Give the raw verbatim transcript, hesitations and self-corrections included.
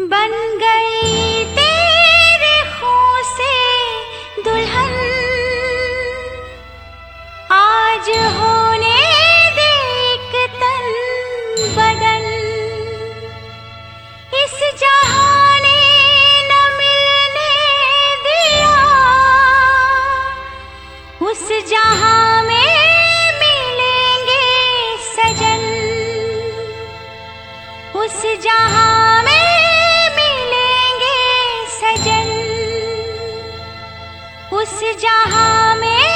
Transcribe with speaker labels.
Speaker 1: बन गई तेरे ख़ून से दुल्हन, आज होने दे एक तन बदन। इस जहां ने न मिलने दिया, उस जहां में मिलेंगे सजन, उस जहां में सजन, उस जहां में